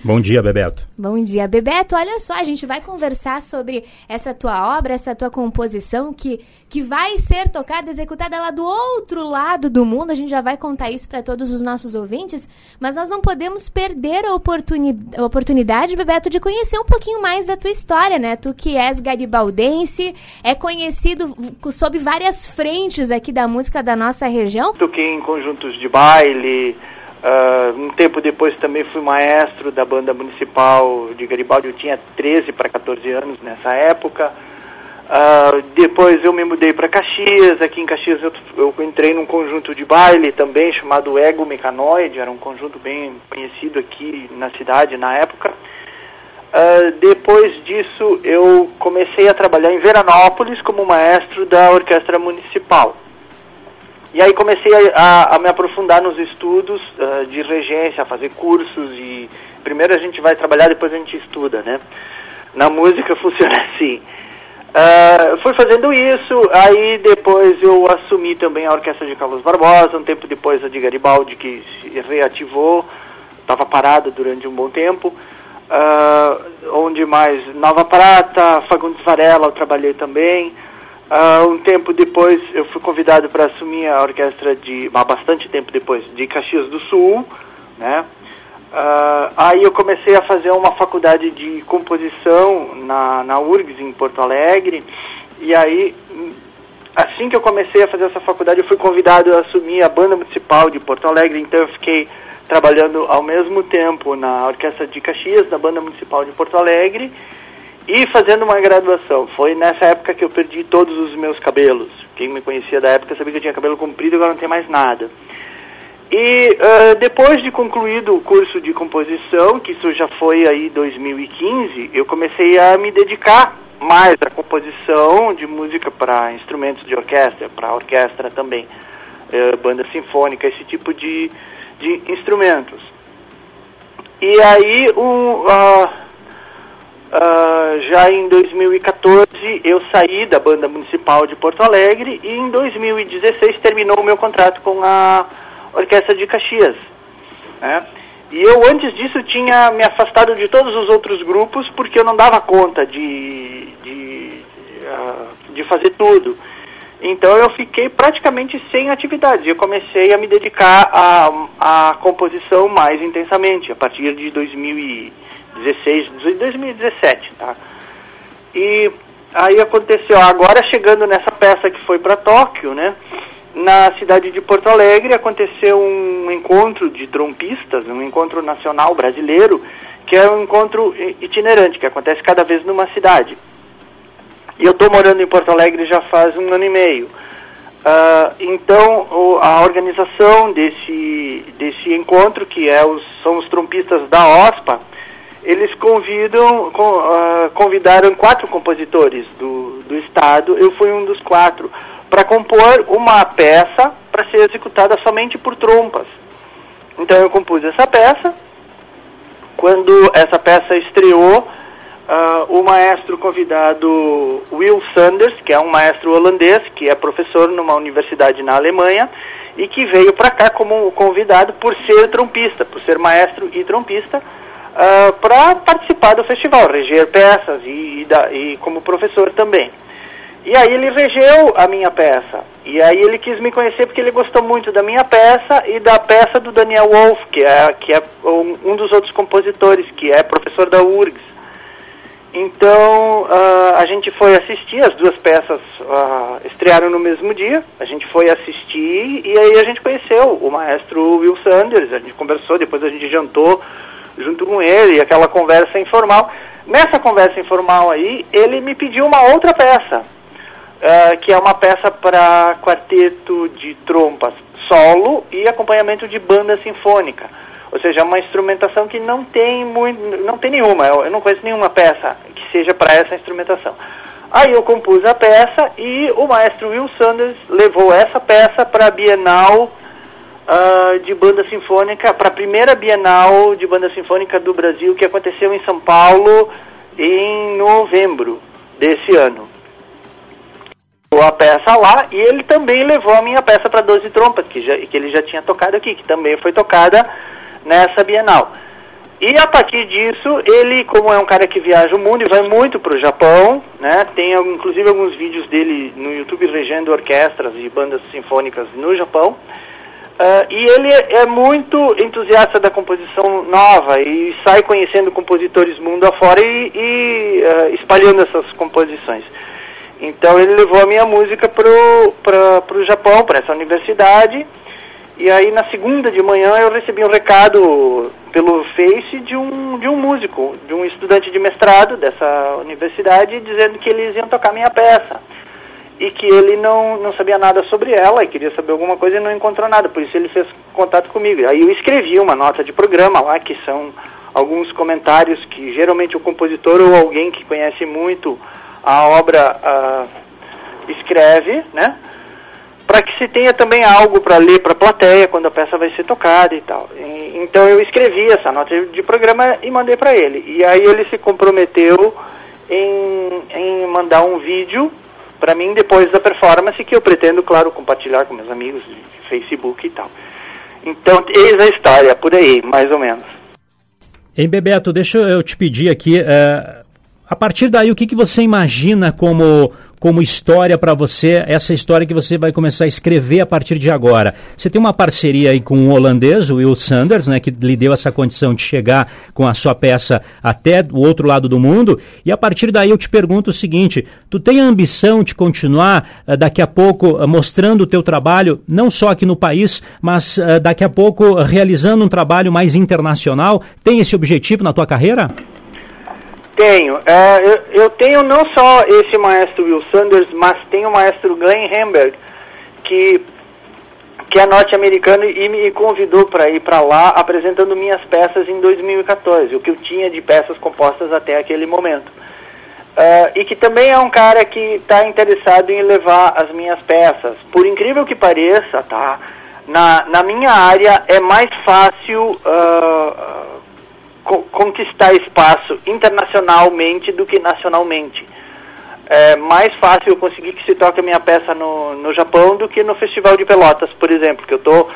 Bom dia, Bebeto. Bom dia, Bebeto. Olha só, a gente vai conversar sobre essa tua obra, essa tua composição que vai ser tocada, executada lá do outro lado do mundo. A gente já vai contar isso para todos os nossos ouvintes, mas nós não podemos perder a oportunidade, Bebeto, de conhecer um pouquinho mais da tua história, né? Tu que és garibaldense, é conhecido sob várias frentes aqui da música da nossa região. Toquei em conjuntos de baile. Um tempo depois também fui maestro da banda municipal de Garibaldi. Eu tinha 13 para 14 anos nessa época. Depois eu me mudei para Caxias. Aqui em Caxias eu entrei num conjunto de baile também chamado Ego Mecanoide. Era um conjunto bem conhecido aqui na cidade na época. Depois disso eu comecei a trabalhar em Veranópolis como maestro da orquestra municipal. E aí comecei a me aprofundar nos estudos de regência, a fazer cursos e primeiro a gente vai trabalhar, depois a gente estuda, né? Na música funciona assim. Fui fazendo isso, aí depois eu assumi também a orquestra de Carlos Barbosa, um tempo depois a de Garibaldi, que se reativou, estava parada durante um bom tempo. Onde mais? Nova Prata, Fagundes Varela eu trabalhei também. Um tempo depois eu fui convidado para assumir a orquestra bastante tempo depois, de Caxias do Sul, né? Aí eu comecei a fazer uma faculdade de composição na URGS em Porto Alegre, e aí, assim que eu comecei a fazer essa faculdade, eu fui convidado a assumir a banda municipal de Porto Alegre, então eu fiquei trabalhando ao mesmo tempo na orquestra de Caxias, da banda municipal de Porto Alegre, e fazendo uma graduação. Foi nessa época que eu perdi todos os meus cabelos. Quem me conhecia da época sabia que eu tinha cabelo comprido, agora não tem mais nada. E depois de concluído o curso de composição, que isso já foi aí 2015, eu comecei a me dedicar mais à composição de música para instrumentos de orquestra, para orquestra também, banda sinfônica, esse tipo de instrumentos. E aí já em 2014 eu saí da banda municipal de Porto Alegre e em 2016 terminou o meu contrato com a orquestra de Caxias, né? E eu antes disso tinha me afastado de todos os outros grupos porque eu não dava conta de fazer tudo. Então eu fiquei praticamente sem atividades. Eu comecei a me dedicar à composição mais intensamente a partir de 2017, tá? E aí aconteceu, agora chegando nessa peça que foi para Tóquio, né? Na cidade de Porto Alegre aconteceu um encontro de trompistas, um encontro nacional brasileiro, que é um encontro itinerante, que acontece cada vez numa cidade. E eu estou morando em Porto Alegre já faz 1 ano e meio. Então a organização desse encontro, que são os trompistas da OSPA, eles convidaram 4 compositores do estado, eu fui um dos 4, para compor uma peça para ser executada somente por trompas. Então eu compus essa peça. Quando essa peça estreou, o maestro convidado Will Sanders, que é um maestro holandês, que é professor numa universidade na Alemanha, e que veio para cá como convidado por ser trompista, por ser maestro e trompista, para participar do festival, reger peças e como professor também. E aí ele regeu a minha peça. E aí ele quis me conhecer porque ele gostou muito da minha peça e da peça do Daniel Wolf, que é um dos outros compositores, que é professor da URGS. Então a gente foi assistir, as 2 peças estrearam no mesmo dia, a gente foi assistir e aí a gente conheceu o maestro Will Sanders, a gente conversou, depois a gente jantou junto com ele, aquela conversa informal. Nessa conversa informal aí, ele me pediu uma outra peça, que é uma peça para quarteto de trompas solo e acompanhamento de banda sinfônica. Ou seja, é uma instrumentação que não tem nenhuma, eu não conheço nenhuma peça que seja para essa instrumentação. Aí eu compus a peça e o maestro Will Sanders levou essa peça para a Bienal de Banda Sinfônica, para a primeira Bienal de Banda Sinfônica do Brasil, que aconteceu em São Paulo em novembro desse ano. A peça lá, e ele também levou a minha peça para 12 trompas, que ele já tinha tocado aqui, que também foi tocada nessa Bienal. E a partir disso, ele, como é um cara que viaja o mundo e vai muito para o Japão, né, tem inclusive alguns vídeos dele no YouTube regendo orquestras e bandas sinfônicas no Japão, e ele é muito entusiasta da composição nova e sai conhecendo compositores mundo afora e espalhando essas composições. Então ele levou a minha música para o Japão, para essa universidade, e aí na segunda de manhã eu recebi um recado pelo Face de um músico, de um estudante de mestrado dessa universidade, dizendo que eles iam tocar minha peça. E que ele não sabia nada sobre ela e queria saber alguma coisa e não encontrou nada, por isso ele fez contato comigo. Aí eu escrevi uma nota de programa lá, que são alguns comentários que geralmente o compositor ou alguém que conhece muito a obra escreve, né? Para que se tenha também algo para ler para a plateia quando a peça vai ser tocada e tal. Então eu escrevi essa nota de programa e mandei para ele. E aí ele se comprometeu em mandar um vídeo para mim depois da performance, que eu pretendo, claro, compartilhar com meus amigos de Facebook e tal. Então, eis a história, por aí, mais ou menos. Hein, Bebeto, deixa eu te pedir aqui, a partir daí, o que você imagina como história para você, essa história que você vai começar a escrever a partir de agora? Você tem uma parceria aí com o holandês, o Will Sanders, né, que lhe deu essa condição de chegar com a sua peça até o outro lado do mundo, e a partir daí eu te pergunto o seguinte, tu tem a ambição de continuar daqui a pouco mostrando o teu trabalho, não só aqui no país, mas daqui a pouco realizando um trabalho mais internacional? Tem esse objetivo na tua carreira? Tenho. Eu tenho não só esse maestro Will Sanders, mas tenho o maestro Glenn Hamberg, que é norte-americano e me convidou para ir para lá apresentando minhas peças em 2014, o que eu tinha de peças compostas até aquele momento. E que também é um cara que está interessado em levar as minhas peças. Por incrível que pareça, tá? Na minha área é mais fácil conquistar espaço internacionalmente do que nacionalmente. É mais fácil eu conseguir que se toque a minha peça no Japão do que no Festival de Pelotas, por exemplo, que eu estou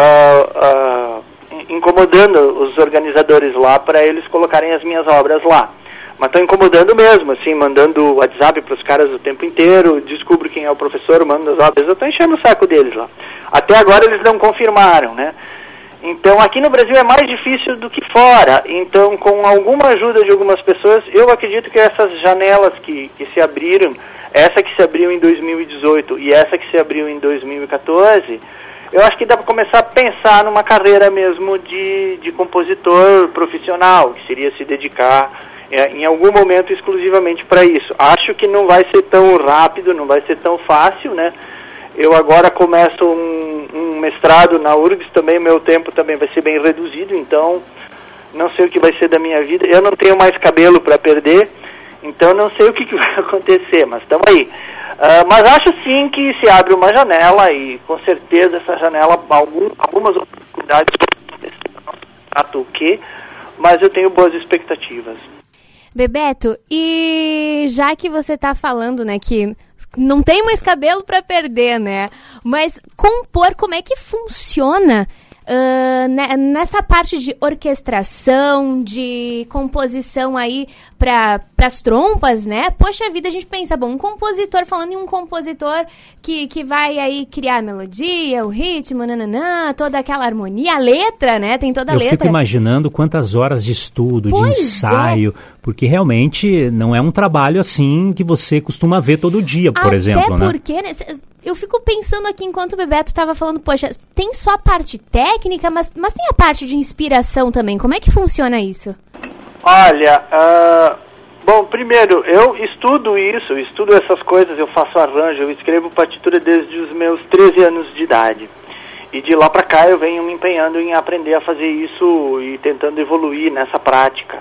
incomodando os organizadores lá para eles colocarem as minhas obras lá. Mas estou incomodando mesmo, assim, mandando WhatsApp para os caras o tempo inteiro, descubro quem é o professor, mando as obras, eu estou enchendo o saco deles lá. Até agora eles não confirmaram, né? Então, aqui no Brasil é mais difícil do que fora. Então, com alguma ajuda de algumas pessoas, eu acredito que essas janelas que se abriram, essa que se abriu em 2018 e essa que se abriu em 2014, eu acho que dá para começar a pensar numa carreira mesmo de compositor profissional, que seria se dedicar em algum momento exclusivamente para isso. Acho que não vai ser tão rápido, não vai ser tão fácil, né? Eu agora começo um mestrado na URGS, também meu tempo também vai ser bem reduzido, então não sei o que vai ser da minha vida. Eu não tenho mais cabelo para perder, então não sei o que vai acontecer, mas estamos aí. Mas acho sim que se abre uma janela e com certeza essa janela, algumas oportunidades o quê, mas eu tenho boas expectativas. Bebeto, e já que você está falando, né, que não tem mais cabelo para perder, né? Mas compor, como é que funciona nessa parte de orquestração, de composição aí para as trompas, né? Poxa vida, a gente pensa, bom, um compositor, falando em um compositor que vai aí criar a melodia, o ritmo, nananã, toda aquela harmonia, a letra, né? Tem toda a letra. Eu fico imaginando quantas horas de estudo, de ensaio, porque realmente não é um trabalho assim que você costuma ver todo dia, por exemplo, né? Até porque, né? Eu fico pensando aqui, enquanto o Bebeto estava falando, poxa, tem só a parte técnica, mas tem a parte de inspiração também. Como é que funciona isso? Olha, bom, primeiro, eu estudo isso, eu estudo essas coisas, eu faço arranjo, eu escrevo partitura desde os meus 13 anos de idade. E de lá para cá eu venho me empenhando em aprender a fazer isso e tentando evoluir nessa prática.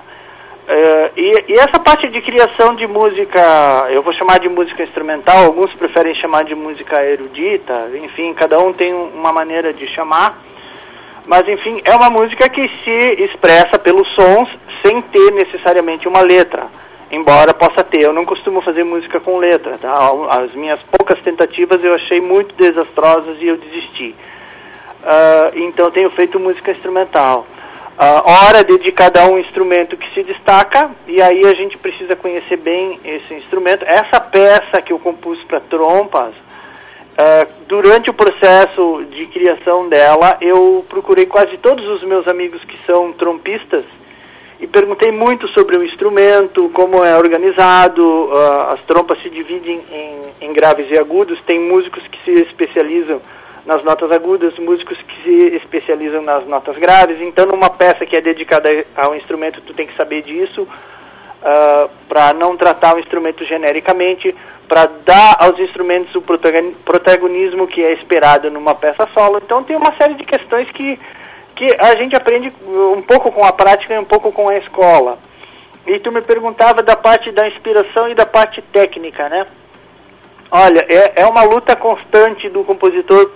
E essa parte de criação de música, eu vou chamar de música instrumental, alguns preferem chamar de música erudita, enfim, cada um tem uma maneira de chamar, mas enfim, é uma música que se expressa pelos sons sem ter necessariamente uma letra, embora possa ter. Eu não costumo fazer música com letra, tá? As minhas poucas tentativas eu achei muito desastrosas e eu desisti. Então tenho feito música instrumental. hora dedicada a um instrumento que se destaca, e aí a gente precisa conhecer bem esse instrumento. Essa peça que eu compus para trompas, durante o processo de criação dela, eu procurei quase todos os meus amigos que são trompistas e perguntei muito sobre o instrumento, como é organizado. As trompas se dividem em graves e agudos. Tem músicos que se especializam nas notas agudas, músicos que se especializam nas notas graves. Então, numa peça que é dedicada ao instrumento, tu tem que saber disso, para não tratar o instrumento genericamente, para dar aos instrumentos o protagonismo que é esperado numa peça solo. Então, tem uma série de questões que a gente aprende um pouco com a prática e um pouco com a escola. E tu me perguntava da parte da inspiração e da parte técnica, né? Olha, é uma luta constante do compositor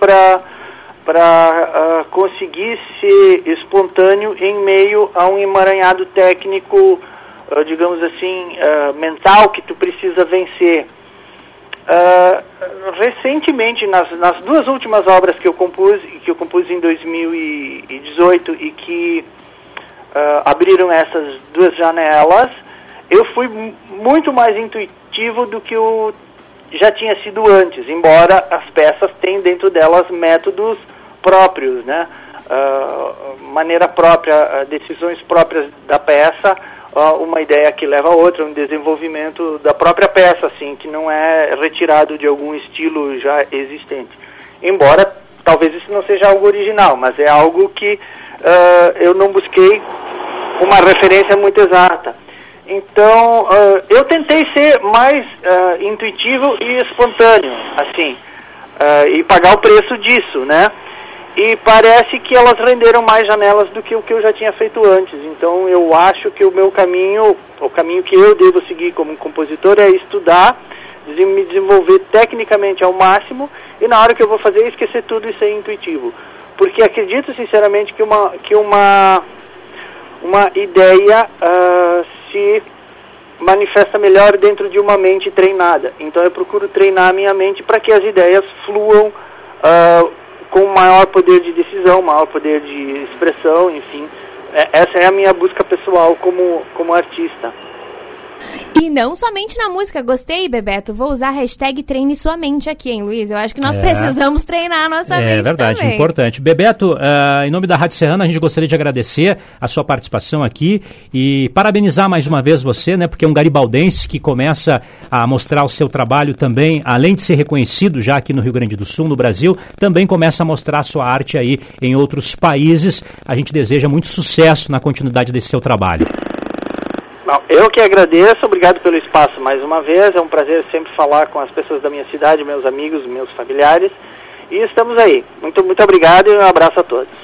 para conseguir ser espontâneo em meio a um emaranhado técnico, digamos assim, mental, que tu precisa vencer. Recentemente, nas duas últimas obras que eu compus em 2018 e que abriram essas duas janelas, eu fui muito mais intuitivo do que já tinha sido antes, embora as peças tenham dentro delas métodos próprios, né? Maneira própria, decisões próprias da peça, uma ideia que leva a outra, um desenvolvimento da própria peça, assim, que não é retirado de algum estilo já existente. Embora talvez isso não seja algo original, mas é algo que eu não busquei uma referência muito exata. Então, eu tentei ser mais intuitivo e espontâneo, assim, e pagar o preço disso, né? E parece que elas renderam mais janelas do que o que eu já tinha feito antes. Então, eu acho que o meu caminho, o caminho que eu devo seguir como compositor é estudar, me desenvolver tecnicamente ao máximo, e na hora que eu vou fazer, esquecer tudo e ser intuitivo. Porque acredito, sinceramente, que uma ideia se manifesta melhor dentro de uma mente treinada. Então eu procuro treinar a minha mente para que as ideias fluam com maior poder de decisão, maior poder de expressão, enfim. Essa é a minha busca pessoal como artista. E não somente na música. Gostei, Bebeto. Vou usar a hashtag treine sua mente aqui, hein, Luiz? Eu acho que nós precisamos treinar a nossa mente. É verdade, também. Importante. Bebeto, em nome da Rádio Serrana, a gente gostaria de agradecer a sua participação aqui e parabenizar mais uma vez você, né? Porque é um garibaldense que começa a mostrar o seu trabalho também, além de ser reconhecido já aqui no Rio Grande do Sul, no Brasil, também começa a mostrar a sua arte aí em outros países. A gente deseja muito sucesso na continuidade desse seu trabalho. Eu que agradeço, obrigado pelo espaço mais uma vez, é um prazer sempre falar com as pessoas da minha cidade, meus amigos, meus familiares, e estamos aí. Muito, muito obrigado e um abraço a todos.